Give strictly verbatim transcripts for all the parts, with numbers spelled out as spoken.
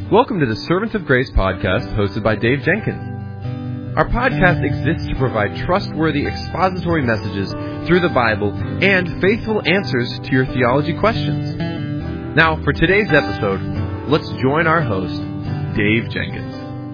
Welcome to the Servants of Grace podcast hosted by Dave Jenkins. Our podcast exists to provide trustworthy expository messages through the Bible and faithful answers to your theology questions. Now, for today's episode, let's join our host, Dave Jenkins.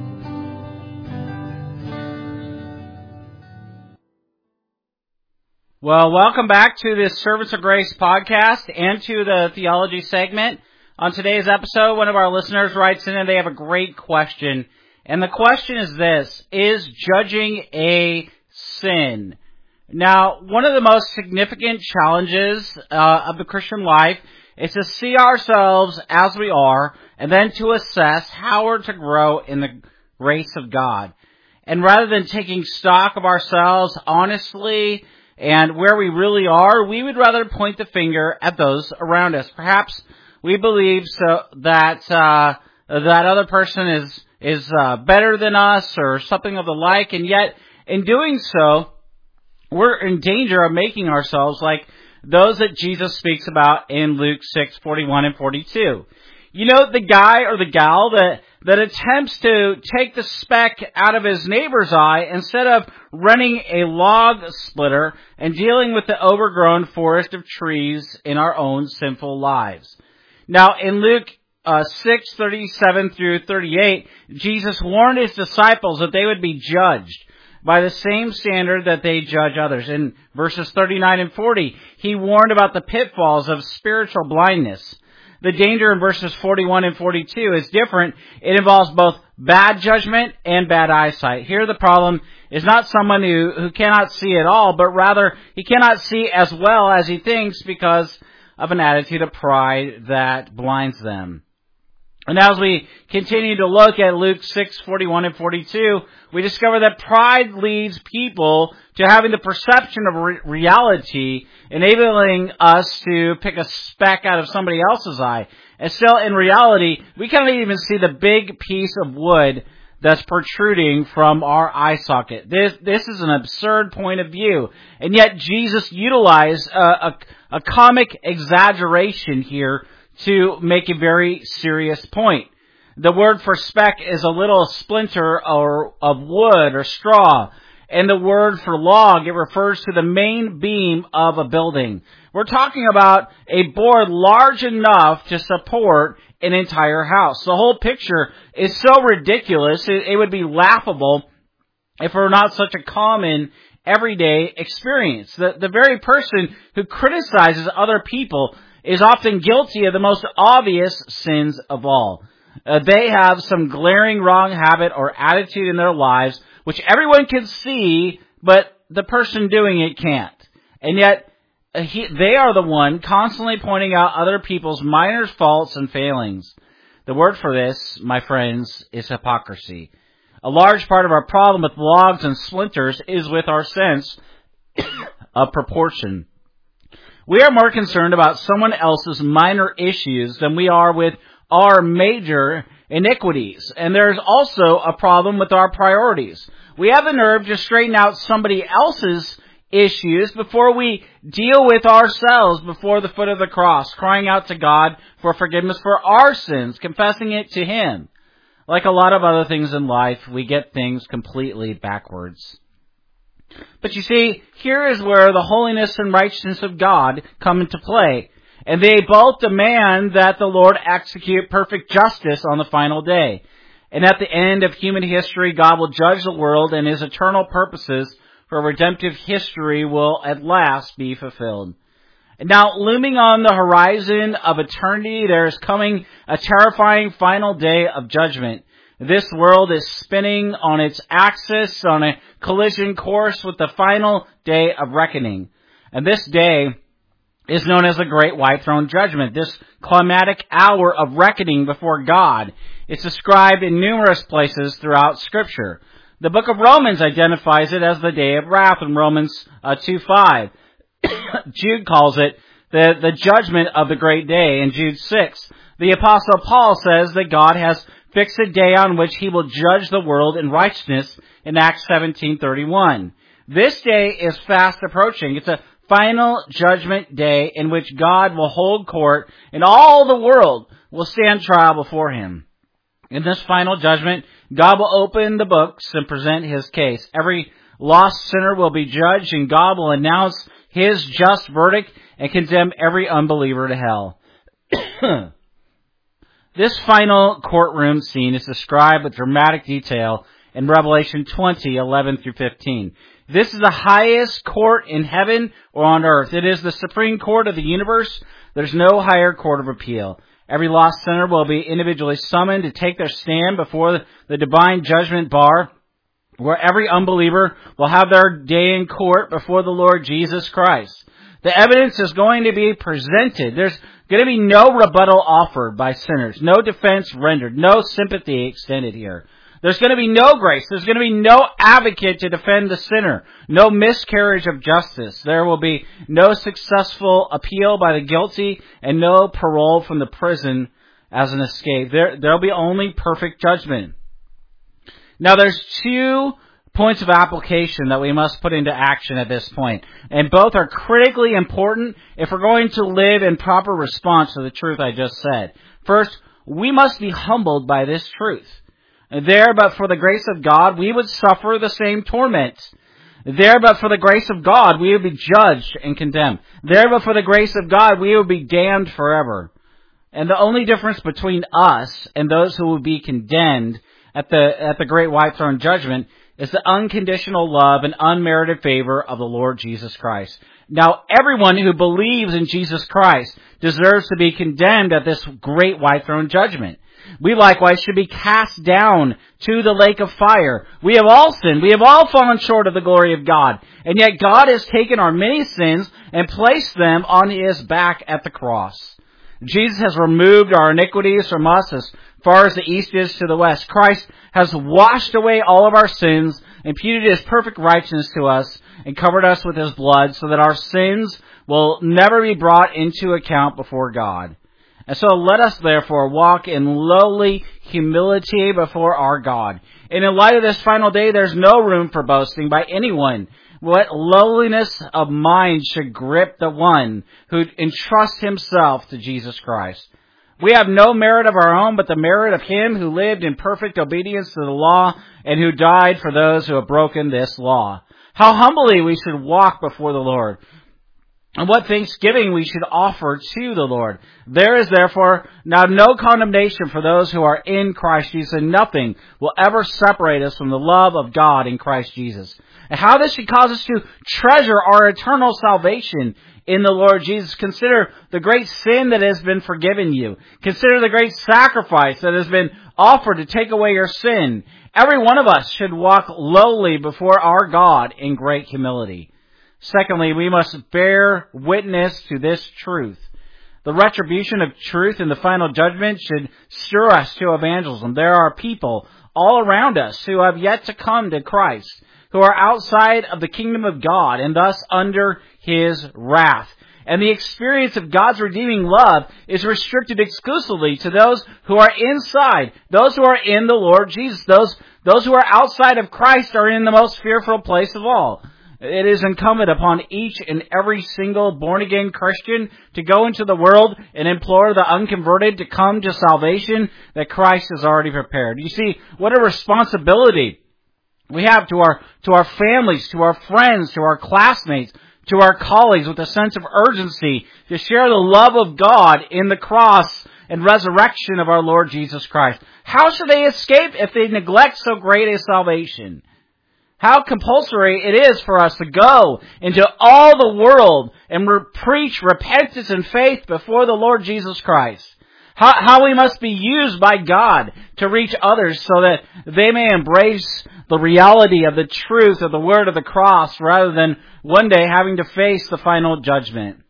Well, welcome back to this Servants of Grace podcast and to the theology segment. On today's episode, one of our listeners writes in and they have a great question. And the question is this: is judging a sin? Now, one of the most significant challenges uh, of the Christian life is to see ourselves as we are and then to assess how we're to grow in the grace of God. And rather than taking stock of ourselves honestly and where we really are, we would rather point the finger at those around us. Perhaps we believe so that uh, that other person is is uh, better than us or something of the like, and yet in doing so, we're in danger of making ourselves like those that Jesus speaks about in Luke six forty-one and forty-two. You know, the guy or the gal that that attempts to take the speck out of his neighbor's eye instead of running a log splitter and dealing with the overgrown forest of trees in our own sinful lives. Now, in Luke uh, six thirty-seven through thirty-eight, Jesus warned his disciples that they would be judged by the same standard that they judge others. In verses thirty-nine and forty, he warned about the pitfalls of spiritual blindness. The danger in verses forty-one and forty-two is different. It involves both bad judgment and bad eyesight. Here the problem is not someone who, who cannot see at all, but rather he cannot see as well as he thinks because of an attitude of pride that blinds them. And as we continue to look at Luke six forty-one and forty-two, we discover that pride leads people to having the perception of re- reality, enabling us to pick a speck out of somebody else's eye. And still, in reality, we can't even see the big piece of wood that's protruding from our eye socket. This this is an absurd point of view. And yet Jesus utilized a, a, a comic exaggeration here to make a very serious point. The word for speck is a little splinter or of wood or straw. And the word for log, it refers to the main beam of a building. We're talking about a board large enough to support an entire house. The whole picture is so ridiculous, it, it would be laughable if it were not such a common, everyday experience. The, the very person who criticizes other people is often guilty of the most obvious sins of all. Uh, they have some glaring wrong habit or attitude in their lives which everyone can see, but the person doing it can't. And yet, uh, he, they are the one constantly pointing out other people's minor faults and failings. The word for this, my friends, is hypocrisy. A large part of our problem with logs and splinters is with our sense of proportion. We are more concerned about someone else's minor issues than we are with our major iniquities. And there's also a problem with our priorities. We have the nerve to straighten out somebody else's issues before we deal with ourselves before the foot of the cross, crying out to God for forgiveness for our sins, confessing it to Him. Like a lot of other things in life, we get things completely backwards. But you see, here is where the holiness and righteousness of God come into play. And they both demand that the Lord execute perfect justice on the final day. And at the end of human history, God will judge the world, and His eternal purposes for redemptive history will at last be fulfilled. And now, looming on the horizon of eternity, there is coming a terrifying final day of judgment. This world is spinning on its axis on a collision course with the final day of reckoning. And this day is known as the Great White Throne Judgment, this climatic hour of reckoning before God. It's described in numerous places throughout Scripture. The book of Romans identifies it as the day of wrath in Romans uh, two five. Jude calls it the, the judgment of the great day in Jude six. The Apostle Paul says that God has fixed a day on which He will judge the world in righteousness in Acts seventeen thirty-one. This day is fast approaching. It's a final judgment day in which God will hold court and all the world will stand trial before Him. In this final judgment, God will open the books and present His case. Every lost sinner will be judged, and God will announce His just verdict and condemn every unbeliever to hell. This final courtroom scene is described with dramatic detail in Revelation twenty, eleven through fifteen. This is the highest court in heaven or on earth. It is the supreme court of the universe. There's no higher court of appeal. Every lost sinner will be individually summoned to take their stand before the divine judgment bar, where every unbeliever will have their day in court before the Lord Jesus Christ. The evidence is going to be presented. There's going to be no rebuttal offered by sinners, no defense rendered, no sympathy extended here. There's going to be no grace. There's going to be no advocate to defend the sinner, no miscarriage of justice. There will be no successful appeal by the guilty and no parole from the prison as an escape. There, there'll be only perfect judgment. Now, there's two points of application that we must put into action at this point. And both are critically important if we're going to live in proper response to the truth I just said. First, we must be humbled by this truth. There, but for the grace of God, we would suffer the same torment. There, but for the grace of God, we would be judged and condemned. There, but for the grace of God, we would be damned forever. And the only difference between us and those who will be condemned at the at the great white throne judgment is the unconditional love and unmerited favor of the Lord Jesus Christ. Now, everyone who believes in Jesus Christ deserves to be condemned at this great white throne judgment. We likewise should be cast down to the lake of fire. We have all sinned. We have all fallen short of the glory of God. And yet God has taken our many sins and placed them on His back at the cross. Jesus has removed our iniquities from us as far as the east is to the west. Christ has washed away all of our sins, imputed His perfect righteousness to us, and covered us with His blood so that our sins will never be brought into account before God. And so let us therefore walk in lowly humility before our God. And in light of this final day, there's no room for boasting by anyone. What lowliness of mind should grip the one who entrusts himself to Jesus Christ. We have no merit of our own, but the merit of Him who lived in perfect obedience to the law and who died for those who have broken this law. How humbly we should walk before the Lord. And what thanksgiving we should offer to the Lord. There is therefore now no condemnation for those who are in Christ Jesus, and nothing will ever separate us from the love of God in Christ Jesus. And how this should cause us to treasure our eternal salvation in the Lord Jesus. Consider the great sin that has been forgiven you. Consider the great sacrifice that has been offered to take away your sin. Every one of us should walk lowly before our God in great humility. Secondly, we must bear witness to this truth. The retribution of truth in the final judgment should stir us to evangelism. There are people all around us who have yet to come to Christ, who are outside of the kingdom of God and thus under His wrath. And the experience of God's redeeming love is restricted exclusively to those who are inside, those who are in the Lord Jesus. Those, those who are outside of Christ are in the most fearful place of all. It is incumbent upon each and every single born-again Christian to go into the world and implore the unconverted to come to salvation that Christ has already prepared. You see, what a responsibility we have to our to our families, to our friends, to our classmates, to our colleagues with a sense of urgency to share the love of God in the cross and resurrection of our Lord Jesus Christ. How should they escape if they neglect so great a salvation? How compulsory it is for us to go into all the world and re- preach repentance and faith before the Lord Jesus Christ. How, how we must be used by God to reach others so that they may embrace the reality of the truth of the word of the cross rather than one day having to face the final judgment.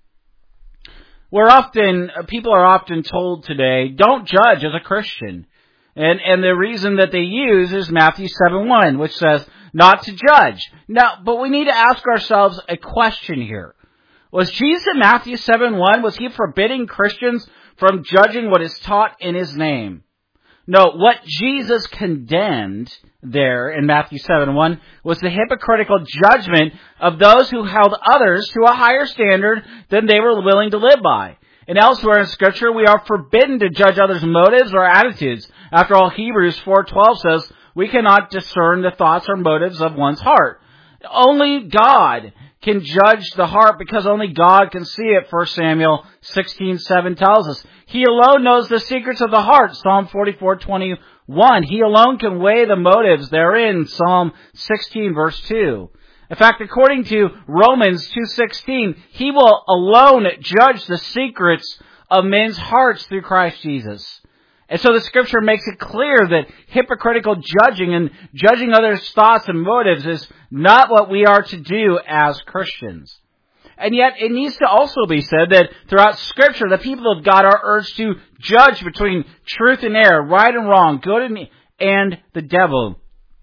We're often, people are often told today, don't judge as a Christian. And, and the reason that they use is Matthew seven one, which says, not to judge. Now, but we need to ask ourselves a question here. Was Jesus in Matthew seven one, was He forbidding Christians from judging what is taught in His name? No, what Jesus condemned there in Matthew seven one was the hypocritical judgment of those who held others to a higher standard than they were willing to live by. And elsewhere in Scripture, we are forbidden to judge others' motives or attitudes. After all, Hebrews four twelve says, we cannot discern the thoughts or motives of one's heart. Only God can judge the heart because only God can see it, First Samuel sixteen seven tells us. He alone knows the secrets of the heart, Psalm forty-four twenty-one. He alone can weigh the motives therein, Psalm sixteen verse two. In fact, according to Romans two sixteen, He will alone judge the secrets of men's hearts through Christ Jesus. And so the Scripture makes it clear that hypocritical judging and judging others' thoughts and motives is not what we are to do as Christians. And yet it needs to also be said that throughout Scripture, the people of God are urged to judge between truth and error, right and wrong, good and, and the devil.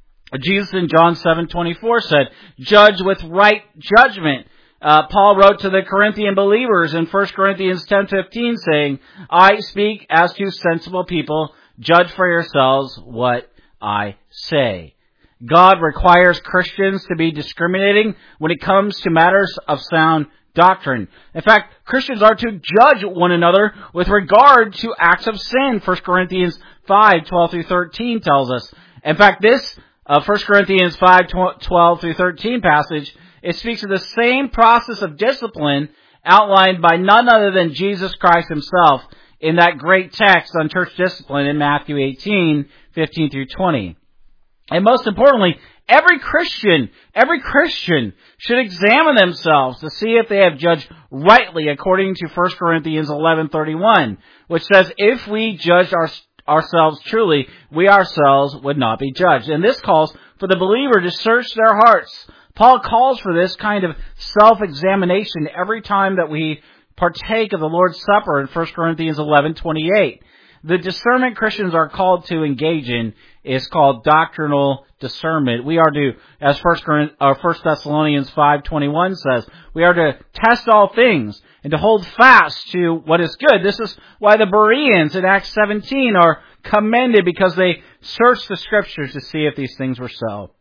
Jesus in John seven twenty-four said, judge with right judgment. Uh, Paul wrote to the Corinthian believers in First Corinthians ten fifteen saying, I speak as to sensible people, judge for yourselves what I say. God requires Christians to be discriminating when it comes to matters of sound doctrine. In fact, Christians are to judge one another with regard to acts of sin. First Corinthians five twelve through thirteen tells us. In fact, this uh, First Corinthians five twelve through thirteen passage, it speaks of the same process of discipline outlined by none other than Jesus Christ Himself in that great text on church discipline in Matthew eighteen fifteen through twenty. And most importantly, every Christian, every Christian should examine themselves to see if they have judged rightly according to First Corinthians eleven thirty-one, which says, if we judged our, ourselves truly, we ourselves would not be judged. And this calls for the believer to search their hearts. Paul calls for this kind of self-examination every time that we partake of the Lord's Supper in First Corinthians eleven twenty-eight. The discernment Christians are called to engage in is called doctrinal discernment. We are to, as First Thessalonians five twenty-one says, we are to test all things and to hold fast to what is good. This is why the Bereans in Acts seventeen are commended, because they searched the Scriptures to see if these things were so.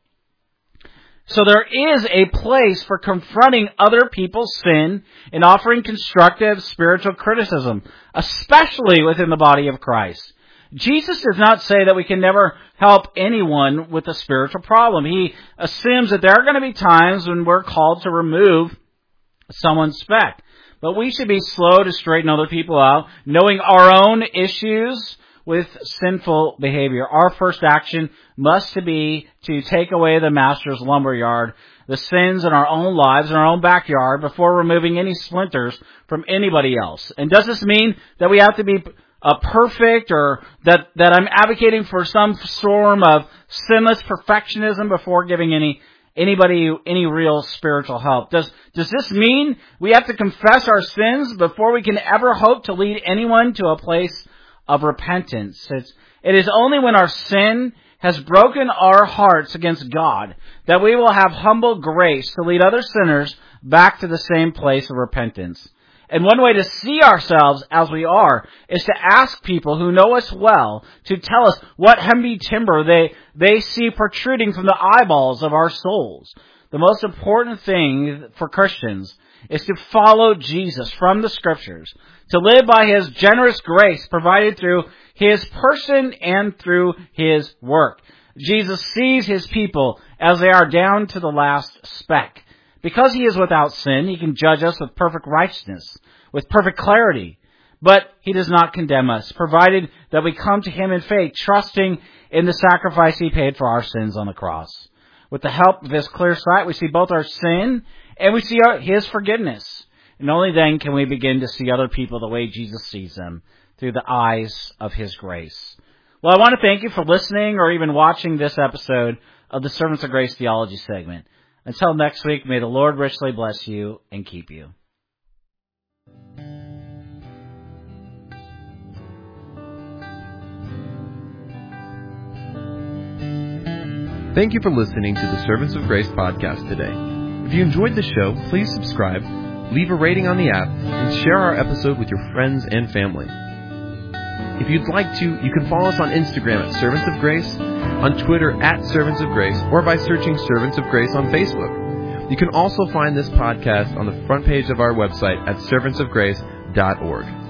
So there is a place for confronting other people's sin and offering constructive spiritual criticism, especially within the body of Christ. Jesus does not say that we can never help anyone with a spiritual problem. He assumes that there are going to be times when we're called to remove someone's speck. But we should be slow to straighten other people out, knowing our own issues with sinful behavior. Our first action must be to take away the master's lumberyard, the sins in our own lives, in our own backyard, before removing any splinters from anybody else. And does this mean that we have to be uh, perfect, or that, that I'm advocating for some form of sinless perfectionism before giving any anybody any real spiritual help? Does, does this mean we have to confess our sins before we can ever hope to lead anyone to a place of repentance? It's, it is only when our sin has broken our hearts against God that we will have humble grace to lead other sinners back to the same place of repentance. And one way to see ourselves as we are is to ask people who know us well to tell us what Hemby timber they, they see protruding from the eyeballs of our souls. The most important thing for Christians is to follow Jesus from the Scriptures, to live by His generous grace provided through His person and through His work. Jesus sees His people as they are down to the last speck. Because He is without sin, He can judge us with perfect righteousness, with perfect clarity. But He does not condemn us, provided that we come to Him in faith, trusting in the sacrifice He paid for our sins on the cross. With the help of His clear sight, we see both our sin and we see our, His forgiveness. And only then can we begin to see other people the way Jesus sees them, through the eyes of His grace. Well, I want to thank you for listening or even watching this episode of the Servants of Grace Theology segment. Until next week, may the Lord richly bless you and keep you. Thank you for listening to the Servants of Grace podcast today. If you enjoyed the show, please subscribe, leave a rating on the app, and share our episode with your friends and family. If you'd like to, you can follow us on Instagram at Servants of Grace, on Twitter at Servants of Grace, or by searching Servants of Grace on Facebook. You can also find this podcast on the front page of our website at servants of grace dot org.